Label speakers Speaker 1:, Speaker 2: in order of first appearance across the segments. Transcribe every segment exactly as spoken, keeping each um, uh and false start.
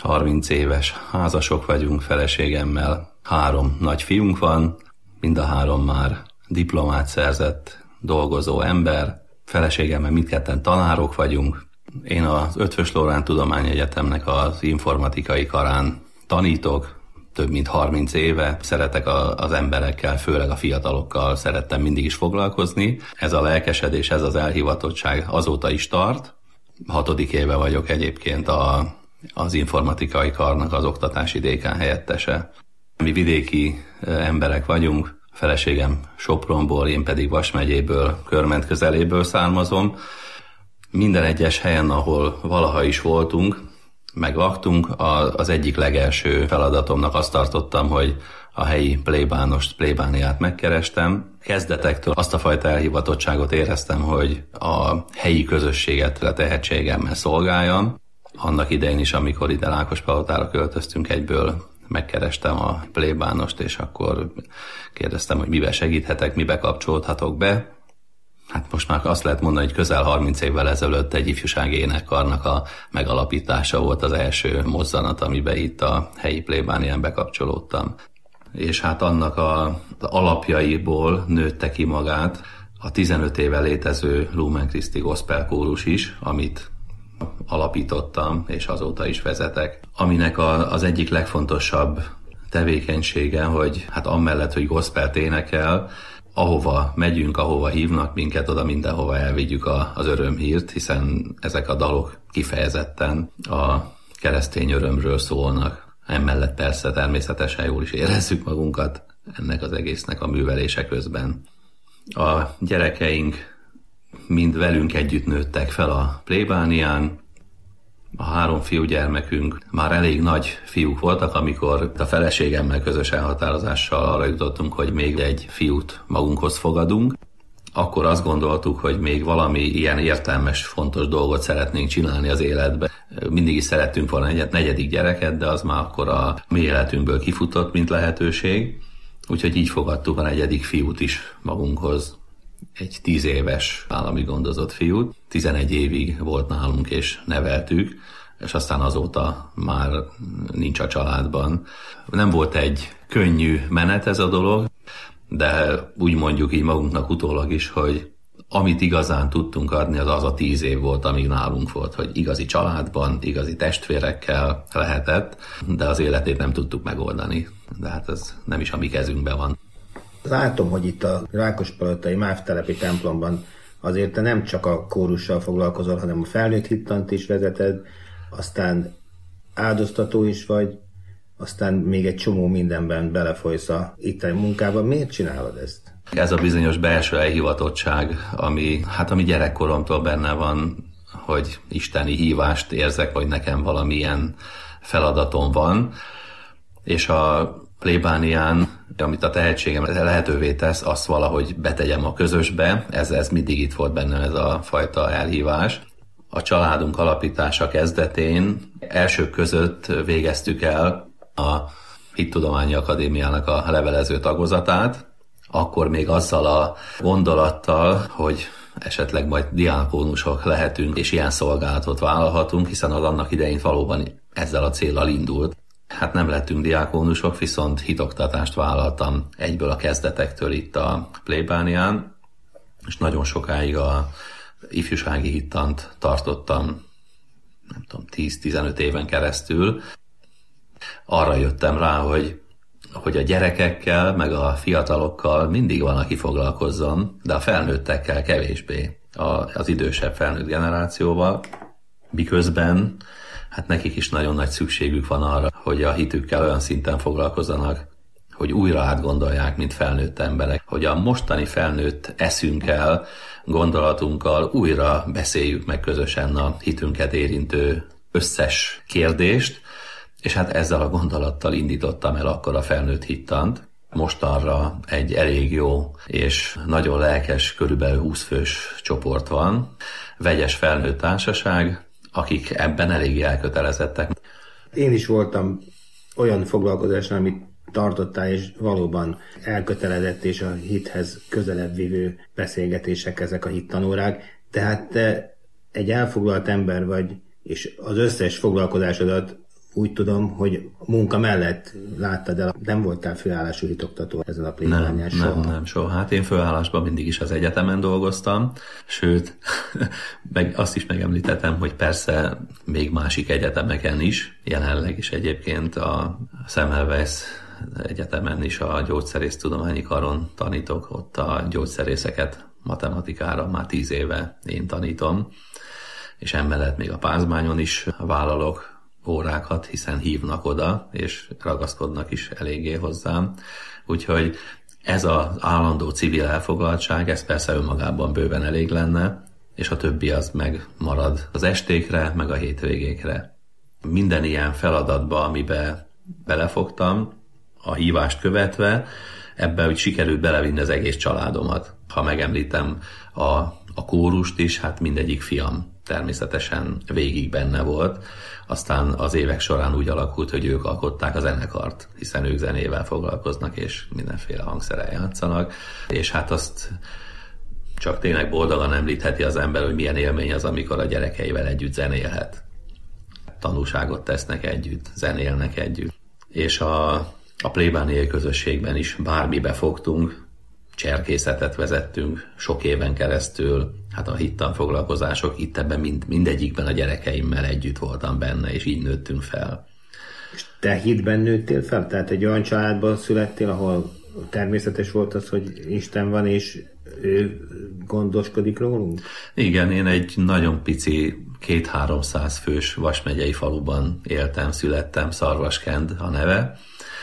Speaker 1: harminc éves házasok vagyunk feleségemmel. Három nagy fiunk van, mind a három már diplomát szerzett, dolgozó ember. Feleségemmel mindketten tanárok vagyunk. Én az Eötvös Loránd Tudományegyetemnek az informatikai karán tanítok, több mint harminc éve. Szeretek a, az emberekkel, főleg a fiatalokkal szerettem mindig is foglalkozni. Ez a lelkesedés, ez az elhivatottság azóta is tart. Hatodik éve vagyok egyébként a, az informatikai karnak az oktatási dékán helyettese. Mi vidéki emberek vagyunk, feleségem Sopronból, én pedig Vas megyéből, Körment közeléből származom. Minden egyes helyen, ahol valaha is voltunk, meg laktunk, az egyik legelső feladatomnak azt tartottam, hogy a helyi plébánost, plébániát megkerestem. Kezdetektől azt a fajta elhivatottságot éreztem, hogy a helyi közösséget a tehetségemmel szolgáljam. Annak idején is, amikor ide Lákospalotára költöztünk, egyből megkerestem a plébánost, és akkor kérdeztem, hogy mivel segíthetek, mibe kapcsolódhatok be. Hát most már azt lehet mondani, hogy közel harminc évvel ezelőtt egy ifjúsági énekkarnak a megalapítása volt az első mozzanat, amiben itt a helyi plébánián bekapcsolódtam. És hát annak a, az alapjaiból nőtte ki magát a tizenöt éve létező Lumen Christi Gospel kórus is, amit alapítottam, és azóta is vezetek. Aminek a, az egyik legfontosabb tevékenysége, hogy hát amellett, hogy gospelt énekel, ahova megyünk, ahova hívnak minket, oda mindenhova elvigyük a, az örömhírt, hiszen ezek a dalok kifejezetten a keresztény örömről szólnak. Emellett persze természetesen jól is érezzük magunkat ennek az egésznek a művelése közben. A gyerekeink mind velünk együtt nőttek fel a plébánián. A három fiúgyermekünk már elég nagy fiúk voltak, amikor a feleségemmel közös elhatározással arra jutottunk, hogy még egy fiút magunkhoz fogadunk. Akkor azt gondoltuk, hogy még valami ilyen értelmes, fontos dolgot szeretnénk csinálni az életbe. Mindig is szerettünk volna egy negyedik gyereket, de az már akkor a mi életünkből kifutott, mint lehetőség. Úgyhogy így fogadtuk a negyedik fiút is magunkhoz. Egy tíz éves állami gondozott fiút. tizenegy évig volt nálunk és neveltük, és aztán azóta már nincs a családban. Nem volt egy könnyű menet ez a dolog, de úgy mondjuk így magunknak utólag is, hogy amit igazán tudtunk adni, az az a tíz év volt, amíg nálunk volt, hogy igazi családban, igazi testvérekkel lehetett, de az életét nem tudtuk megoldani. De hát ez nem is a mi kezünkben van.
Speaker 2: Látom, hogy itt a Rákospalotai Mávtelepi templomban azért te nem csak a kórussal foglalkozol, hanem a felnőtt hittant is vezeted, aztán áldoztató is vagy, aztán még egy csomó mindenben belefolysz a itteni munkában. Miért csinálod ezt?
Speaker 1: Ez a bizonyos belső elhivatottság, ami, hát ami gyerekkoromtól benne van, hogy isteni hívást érzek, hogy nekem valamilyen feladatom van, és a plébánián, amit a tehetségem lehetővé tesz, azt valahogy betegyem a közösbe, ez, ez mindig itt volt bennem ez a fajta elhívás. A családunk alapítása kezdetén elsők között végeztük el a Hittudományi Akadémiának a levelező tagozatát, akkor még azzal a gondolattal, hogy esetleg majd diákónusok lehetünk, és ilyen szolgálatot vállalhatunk, hiszen az annak idején valóban ezzel a céllal indult. Hát nem lettünk diákónusok, viszont hitoktatást vállaltam egyből a kezdetektől itt a plébánián, és nagyon sokáig a ifjúsági hittant tartottam, nem tudom, tíz-tizenöt éven keresztül. Arra jöttem rá, hogy, hogy a gyerekekkel, meg a fiatalokkal mindig van, aki foglalkozzon, de a felnőttekkel kevésbé, a, az idősebb felnőtt generációval, miközben hát nekik is nagyon nagy szükségük van arra, hogy a hitükkel olyan szinten foglalkozzanak, hogy újra átgondolják, mint felnőtt emberek, hogy a mostani felnőtt eszünkkel, gondolatunkkal újra beszéljük meg közösen a hitünket érintő összes kérdést, és hát ezzel a gondolattal indítottam el akkor a felnőtt hittant. Mostanra egy elég jó és nagyon lelkes, körülbelül húsz fős csoport van, vegyes felnőtt társaság, akik ebben eléggé elkötelezettek.
Speaker 2: Én is voltam olyan foglalkozáson, amit tartottál, és valóban elkötelezett és a hithez közelebb vívő beszélgetések ezek a hittanórák. Tehát te egy elfoglalt ember vagy, és az összes foglalkozásodat úgy tudom, hogy munka mellett láttad el, nem voltál főállású hitoktató ezen a plébánián soha.
Speaker 1: Nem, nem, soha. Hát én főállásban mindig is az egyetemen dolgoztam, sőt, meg azt is megemlítettem, hogy persze még másik egyetemeken is, jelenleg is egyébként a Semmelweis egyetemen is a gyógyszerésztudományi karon tanítok, ott a gyógyszerészeket matematikára már tíz éve én tanítom, és emellett még a Pázmányon is vállalok órákat, hiszen hívnak oda, és ragaszkodnak is eléggé hozzám. Úgyhogy ez az állandó civil elfoglaltság, ez persze önmagában bőven elég lenne, és a többi az meg marad az estékre, meg a hétvégékre. Minden ilyen feladatba, amiben belefogtam, a hívást követve, ebbe úgy sikerült belevinni az egész családomat. Ha megemlítem a, a kórust is, hát mindegyik fiam természetesen végig benne volt. Aztán az évek során úgy alakult, hogy ők alkották a zenekart, hiszen ők zenével foglalkoznak, és mindenféle hangszerrel játszanak. És hát azt csak tényleg boldogan említheti az ember, hogy milyen élmény az, amikor a gyerekeivel együtt zenélhet. Tanúságot tesznek együtt, zenélnek együtt. És a, a plébániai közösségben is bármibe fogtunk, cserkészetet vezettünk sok éven keresztül, hát a hittanfoglalkozások, itt ebben mind, mindegyikben a gyerekeimmel együtt voltam benne, és így nőttünk fel.
Speaker 2: És te hitben nőttél fel? Tehát egy olyan családban születtél, ahol természetes volt az, hogy Isten van, és ő gondoskodik rólunk?
Speaker 1: Igen, én egy nagyon pici, két-háromszáz fős Vas megyei faluban éltem, születtem, Szarvaskend a neve,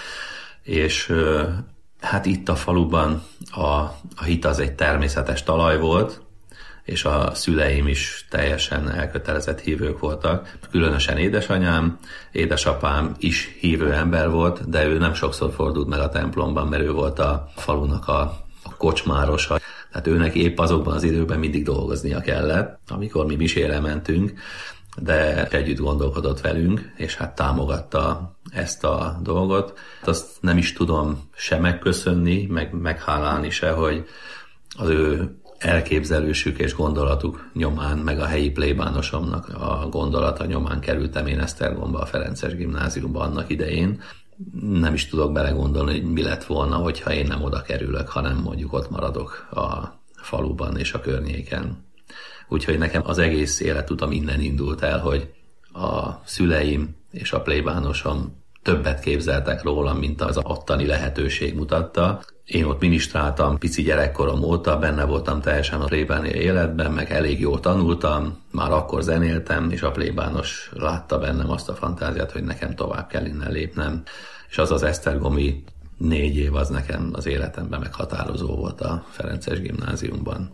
Speaker 1: és hát itt a faluban a, a hit az egy természetes talaj volt, és a szüleim is teljesen elkötelezett hívők voltak. Különösen édesanyám, édesapám is hívő ember volt, de ő nem sokszor fordult meg a templomban, mert ő volt a falunak a, a kocsmárosa. Tehát őnek épp azokban az időben mindig dolgoznia kellett, amikor mi misére mentünk, de együtt gondolkodott velünk, és hát támogatta ezt a dolgot. Azt nem is tudom se megköszönni, meg meghálálni se, hogy az ő elképzelésük és gondolatuk nyomán, meg a helyi plébánosomnak a gondolata nyomán kerültem én Esztergomba, a Ferences gimnáziumba annak idején. Nem is tudok belegondolni, hogy mi lett volna, hogyha én nem oda kerülök, hanem mondjuk ott maradok a faluban és a környéken. Úgyhogy nekem az egész életutam innen indult el, hogy a szüleim és a plébánosom többet képzeltek rólam, mint az ottani lehetőség mutatta. Én ott ministráltam pici gyerekkorom óta, benne voltam teljesen a plébániai életben, meg elég jól tanultam, már akkor zenéltem, és a plébános látta bennem azt a fantáziát, hogy nekem tovább kell innen lépnem. És az az esztergomi négy év az nekem az életemben meghatározó volt a Ferences gimnáziumban.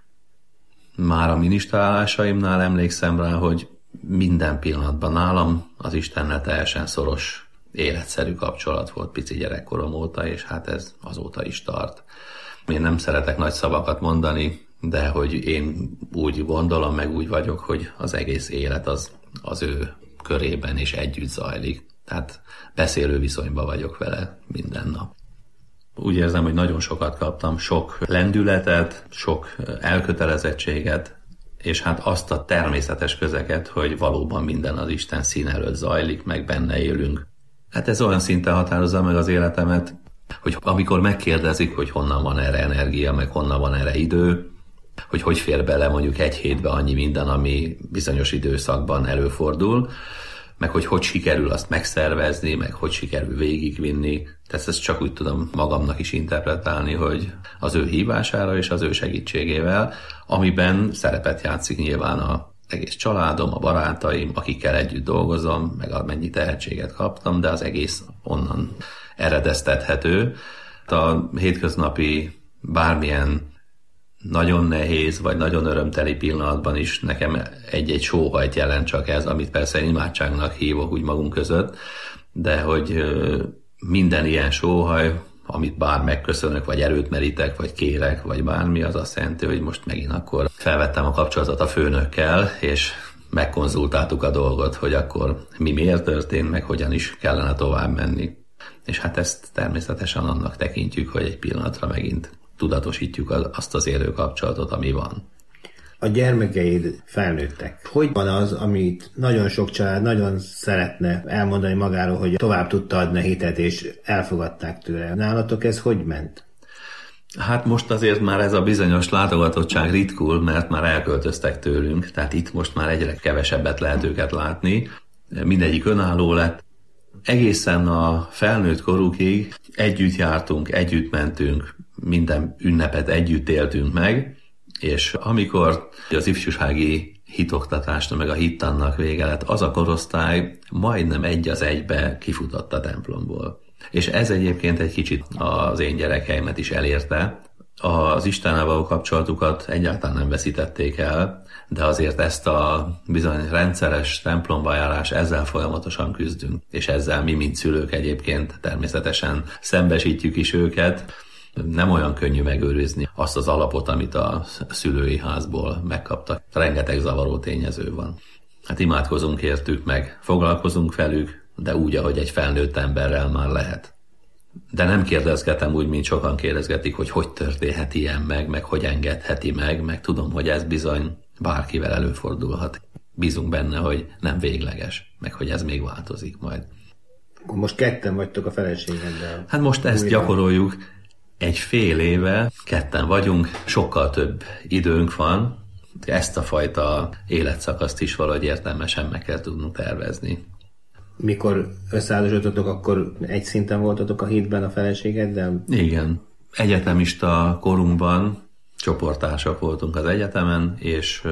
Speaker 1: Már a ministrálásaimnál emlékszem rá, hogy minden pillanatban nálam az Istennel teljesen szoros, életszerű kapcsolat volt pici gyerekkorom óta, és hát ez azóta is tart. Én nem szeretek nagy szavakat mondani, de hogy én úgy gondolom, meg úgy vagyok, hogy az egész élet az, az ő körében és együtt zajlik. Tehát beszélő viszonyban vagyok vele minden nap. Úgy érzem, hogy nagyon sokat kaptam, sok lendületet, sok elkötelezettséget, és hát azt a természetes közeget, hogy valóban minden az Isten szín előtt zajlik, meg benne élünk. Hát ez olyan szinten határozza meg az életemet, hogy amikor megkérdezik, hogy honnan van erre energia, meg honnan van erre idő, hogy hogy fér bele mondjuk egy hétbe annyi minden, ami bizonyos időszakban előfordul, meg hogy hogy sikerül azt megszervezni, meg hogy sikerül végigvinni. Tehát ezt csak úgy tudom magamnak is interpretálni, hogy az ő hívására és az ő segítségével, amiben szerepet játszik nyilván az egész családom, a barátaim, akikkel együtt dolgozom, meg amennyi tehetséget kaptam, de az egész onnan eredeztethető. A hétköznapi bármilyen nagyon nehéz, vagy nagyon örömteli pillanatban is nekem egy-egy sóhajt jelent csak ez, amit persze én imádságnak hívok úgy magunk között, de hogy minden ilyen sóhaj, amit bár megköszönök, vagy erőt merítek, vagy kérek, vagy bármi, az azt jelenti, hogy most megint akkor felvettem a kapcsolatot a főnökkel, és megkonzultáltuk a dolgot, hogy akkor mi miért történt, meg hogyan is kellene tovább menni. És hát ezt természetesen annak tekintjük, hogy egy pillanatra megint tudatosítjuk azt az élő kapcsolatot, ami van.
Speaker 2: A gyermekeid felnőttek. Hogy van az, amit nagyon sok család nagyon szeretne elmondani magáról, hogy tovább tudta adni a hitet, és elfogadták tőle? Nálatok ez hogy ment?
Speaker 1: Hát most azért már ez a bizonyos látogatottság ritkul, mert már elköltöztek tőlünk, tehát itt most már egyre kevesebbet lehet őket látni. Mindegyik önálló lett. Egészen a felnőtt korukig együtt jártunk, együtt mentünk, minden ünnepet együtt éltünk meg, és amikor az ifjúsági hitoktatásnak meg a hittannak vége lett, az a korosztály majdnem egy az egybe kifutott a templomból. És ez egyébként egy kicsit az én gyerekeimet is elérte. Az Istennel való kapcsolatukat egyáltalán nem veszítették el, de azért ezt a bizony rendszeres templomba járás, ezzel folyamatosan küzdünk. És ezzel mi, mint szülők egyébként természetesen szembesítjük is őket. Nem olyan könnyű megőrizni azt az alapot, amit a szülői házból megkaptak. Rengeteg zavaró tényező van. Hát imádkozunk értük meg, foglalkozunk velük, de úgy, ahogy egy felnőtt emberrel már lehet. De nem kérdezgetem úgy, mint sokan kérdezgetik, hogy hogy történhet ilyen meg, meg hogy engedheti meg, meg tudom, hogy ez bizony bárkivel előfordulhat. Bízunk benne, hogy nem végleges, meg hogy ez még változik majd.
Speaker 2: Most ketten vagytok a feleségeddel.
Speaker 1: Hát most ezt újra gyakoroljuk. Egy fél éve ketten vagyunk, sokkal több időnk van, ezt a fajta életszakaszt is valahogy értelmesen meg kell tudnunk tervezni.
Speaker 2: Mikor összeházasodtatok, akkor egy szinten voltatok a hitben a feleségeddel?
Speaker 1: Igen. Egyetemista korunkban csoporttársak voltunk az egyetemen, és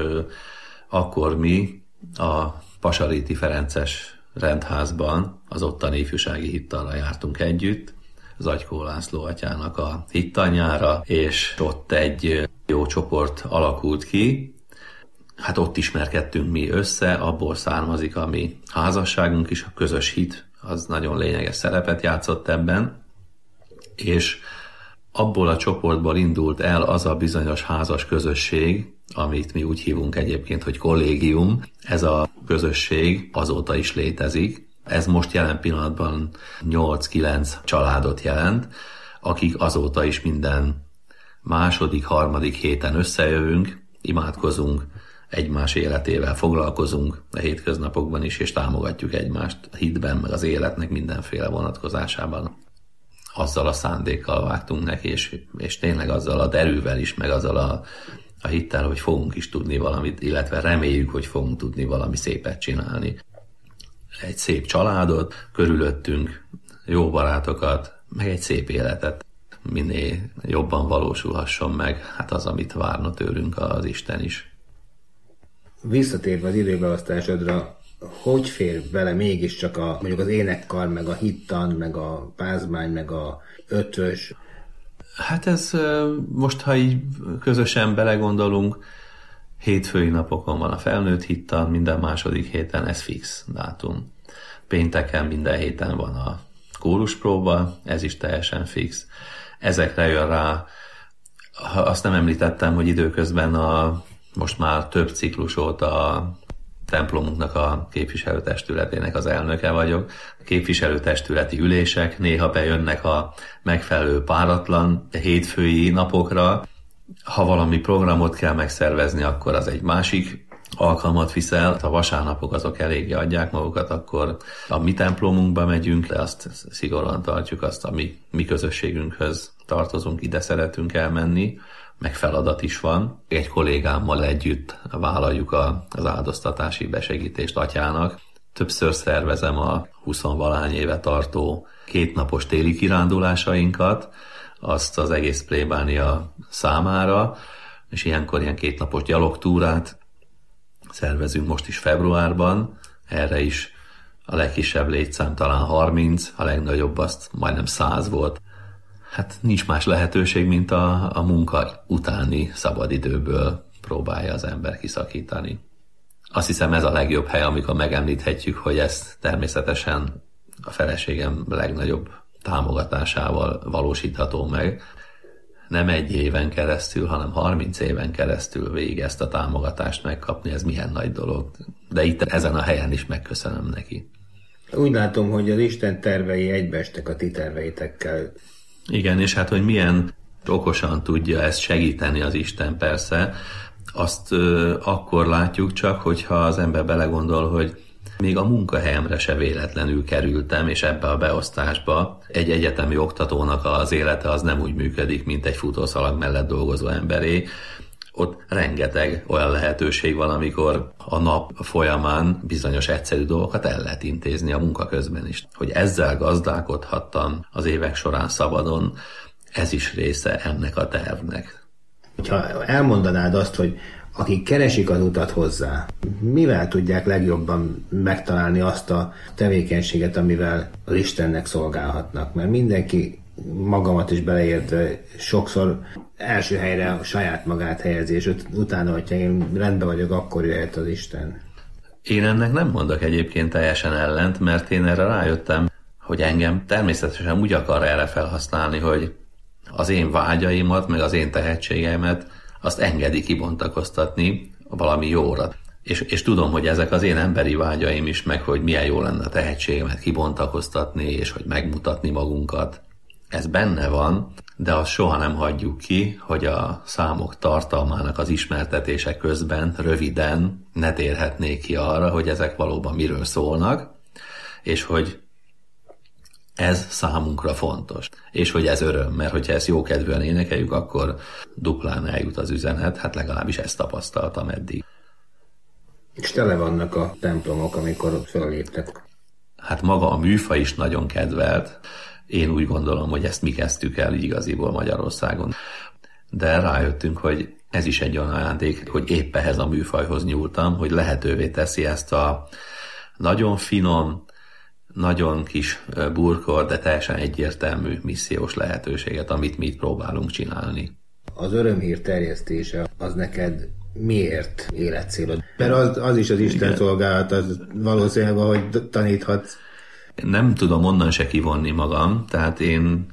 Speaker 1: akkor mi a Pasaréti Ferences rendházban az ottani ifjúsági hittanra jártunk együtt, Zagykó László atyának a hittanyára, és ott egy jó csoport alakult ki. Hát ott ismerkedtünk mi össze, abból származik a mi házasságunk is, a közös hit, az nagyon lényeges szerepet játszott ebben, és abból a csoportból indult el az a bizonyos házas közösség, amit mi úgy hívunk egyébként, hogy kollégium. Ez a közösség azóta is létezik. Ez most jelen pillanatban nyolc-kilenc családot jelent, akik azóta is minden második, harmadik héten összejövünk, imádkozunk, egymás életével foglalkozunk a hétköznapokban is, és támogatjuk egymást a hitben, meg az életnek mindenféle vonatkozásában. Azzal a szándékkal vágtunk neki, és, és tényleg azzal a derűvel is, meg azzal a, a hittel, hogy fogunk is tudni valamit, illetve reméljük, hogy fogunk tudni valami szépet csinálni. Egy szép családot, körülöttünk jó barátokat, meg egy szép életet. Minél jobban valósulhasson meg, hát az, amit várna tőlünk az Isten is.
Speaker 2: Visszatérve az időbeosztásodra, hogy fér bele mégiscsak a, mondjuk az énekkar, meg a hittan, meg a pázmány, meg a ötvös?
Speaker 1: Hát ez most, ha így közösen belegondolunk, hétfői napokon van a felnőtt hittan, minden második héten ez fix dátum. Pénteken minden héten van a kóruspróba, ez is teljesen fix. Ezekre jön rá, azt nem említettem, hogy időközben a most már több ciklus óta a templomunknak a képviselőtestületének az elnöke vagyok. A képviselőtestületi ülések néha bejönnek a megfelelő páratlan hétfői napokra. Ha valami programot kell megszervezni, akkor az egy másik alkalmat viszel. Ha vasárnapok azok eléggé adják magukat, akkor a mi templomunkba megyünk, de azt szigorúan tartjuk, azt a mi, mi közösségünkhöz tartozunk, ide szeretünk elmenni, meg feladat is van. Egy kollégámmal együtt vállaljuk a, az áldoztatási besegítést atyának. Többször szervezem a huszonvalány éve tartó kétnapos téli kirándulásainkat, azt az egész plébánia számára, és ilyenkor ilyen kétnapos gyalogtúrát szervezünk most is februárban. Erre is a legkisebb létszám talán harminc, a legnagyobb azt majdnem száz volt. Hát nincs más lehetőség, mint a, a munka utáni szabadidőből próbálja az ember kiszakítani. Azt hiszem, ez a legjobb hely, amikor megemlíthetjük, hogy ez természetesen a feleségem legnagyobb támogatásával valósítható meg. Nem egy éven keresztül, hanem harminc éven keresztül végig ezt a támogatást megkapni, ez milyen nagy dolog. De itt ezen a helyen is megköszönöm neki.
Speaker 2: Úgy látom, hogy az Isten tervei egybeestek a ti terveitekkel.
Speaker 1: Igen, és hát, hogy milyen okosan tudja ezt segíteni az Isten persze. azt ö, akkor látjuk csak, hogyha az ember belegondol, hogy még a munkahelyemre se véletlenül kerültem, és ebbe a beosztásba egy egyetemi oktatónak az élete az nem úgy működik, mint egy futószalag mellett dolgozó emberé. Ott rengeteg olyan lehetőség van, amikor a nap folyamán bizonyos egyszerű dolgokat el lehet intézni a munka közben is. Hogy ezzel gazdálkodhattam az évek során szabadon, ez is része ennek a tervnek.
Speaker 2: Ha elmondanád azt, hogy akik keresik az utat hozzá, mivel tudják legjobban megtalálni azt a tevékenységet, amivel az Istennek szolgálhatnak? Mert mindenki, magamat is beleértve, sokszor első helyre a saját magát helyezi, és utána, hogyha én rendben vagyok, akkor jöhet az Isten.
Speaker 1: Én ennek nem mondok egyébként teljesen ellent, mert én erre rájöttem, hogy engem természetesen úgy akar erre felhasználni, hogy az én vágyaimat, meg az én tehetségeimet azt engedi kibontakoztatni valami jóra. És, és tudom, hogy ezek az én emberi vágyaim is, meg hogy milyen jó lenne a tehetségemet kibontakoztatni, és hogy megmutatni magunkat. Ez benne van, de azt soha nem hagyjuk ki, hogy a számok tartalmának az ismertetése közben röviden ne térhetnék ki arra, hogy ezek valóban miről szólnak, és hogy ez számunkra fontos. És hogy ez öröm, mert hogyha ezt jókedvűen énekeljük, akkor duplán eljut az üzenet, hát legalábbis ezt tapasztaltam eddig.
Speaker 2: És tele vannak a templomok, amikor föléptek.
Speaker 1: Hát maga a műfaj is nagyon kedvelt. Én úgy gondolom, hogy ezt mi kezdtük el igaziból Magyarországon. De rájöttünk, hogy ez is egy olyan ajándék, hogy épp ehhez a műfajhoz nyúltam, hogy lehetővé teszi ezt a nagyon finom, nagyon kis burkol, de teljesen egyértelmű missziós lehetőséget, amit mi itt próbálunk csinálni.
Speaker 2: Az örömhír terjesztése az neked miért életcélod? Mert az, az is az Isten Igen. szolgálat, az valószínűleg, hogy taníthatsz.
Speaker 1: Nem tudom onnan se kivonni magam, tehát én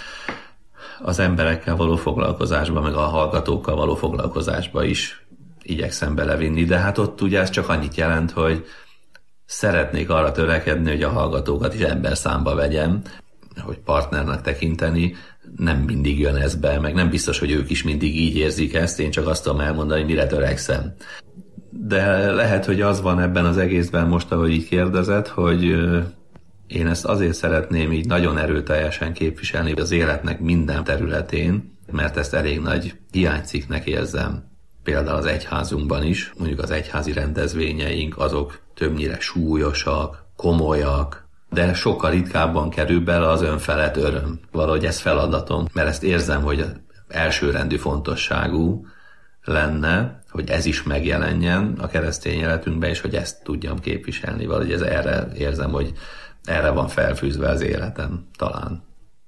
Speaker 1: az emberekkel való foglalkozásba, meg a hallgatókkal való foglalkozásba is igyekszem belevinni, de hát ott ugye ez csak annyit jelent, hogy szeretnék arra törekedni, hogy a hallgatókat is emberszámba vegyem, hogy partnernek tekinteni, nem mindig jön ez be, meg nem biztos, hogy ők is mindig így érzik ezt, én csak azt tudom elmondani, mire törekszem. De lehet, hogy az van ebben az egészben most, ahogy így kérdezed, hogy én ezt azért szeretném így nagyon erőteljesen képviselni az életnek minden területén, mert ezt elég nagy hiánycikknek érzem. Például az egyházunkban is, mondjuk az egyházi rendezvényeink, azok többnyire súlyosak, komolyak, de sokkal ritkábban kerül bele az önfelett öröm. Valahogy ez feladatom, mert ezt érzem, hogy elsőrendű fontosságú lenne, hogy ez is megjelenjen a keresztény életünkben, és hogy ezt tudjam képviselni. Valahogy ez erre érzem, hogy erre van felfűzve az életem talán.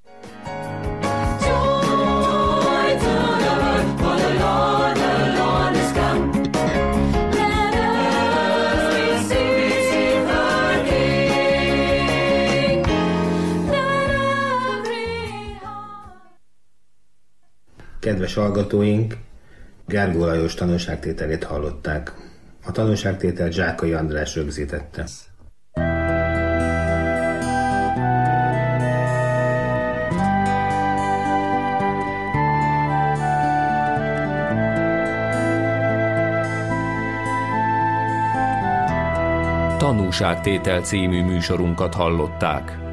Speaker 2: Kedves hallgatóink, Gergó Lajos tanúságtételét hallották. A tanúságtételt Zsákai András rögzítette.
Speaker 3: Tanúságtétel című műsorunkat hallották.